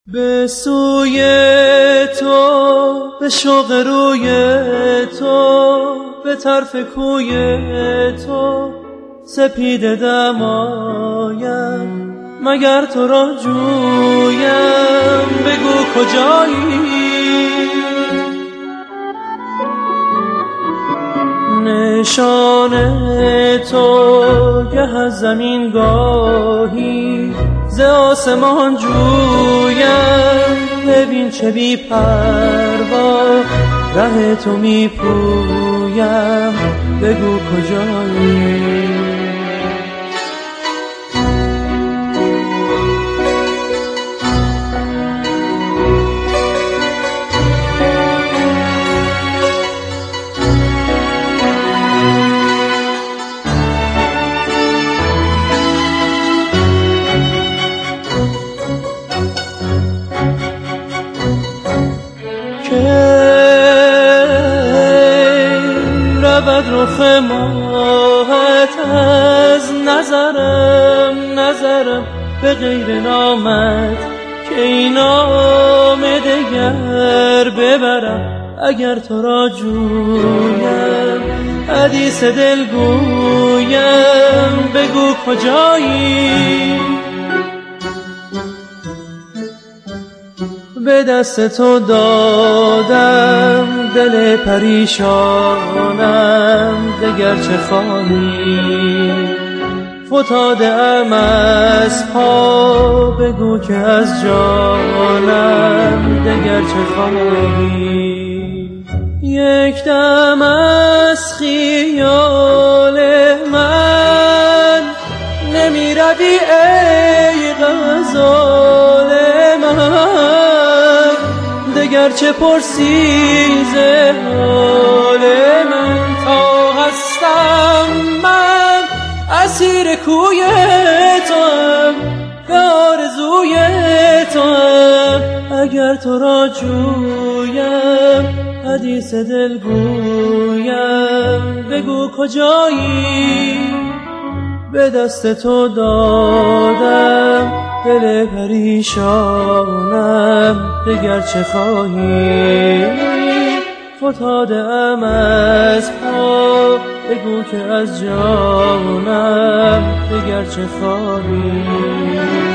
به سوی تو، به شوق روی تو، به طرف کوی تو سپیده دمایم، مگر تو را جویم بگو کجایی. نشان تو گه از زمین گاهی ز آسمان جویم، ببین چه بی پروا ره تو می پویم بگو کجایی. رود رخ ماهت از نظرم به غیر نامت که این نام دگر ببرم، اگر تو را جویم حدیث دل گویم بگو کجایی. به دست تو دادم دل پریشانم، دگر چه خواهی؟ فتاده ام از پا بگو که از جانم دگر چه خواهی؟ یک دم از خیال من نمی روی ای غزال من، دگر چه پرسی ز حال من؟ تا هستم من اسیر کوی توام، به آرزوی توام، اگر تو را جویم حدیث دل گویم بگو کجایی. به دست تو دادم دل پریشانم دگر چه خواهی؟ فتاده ام از پا بگو که از جانم دگر چه خواهی؟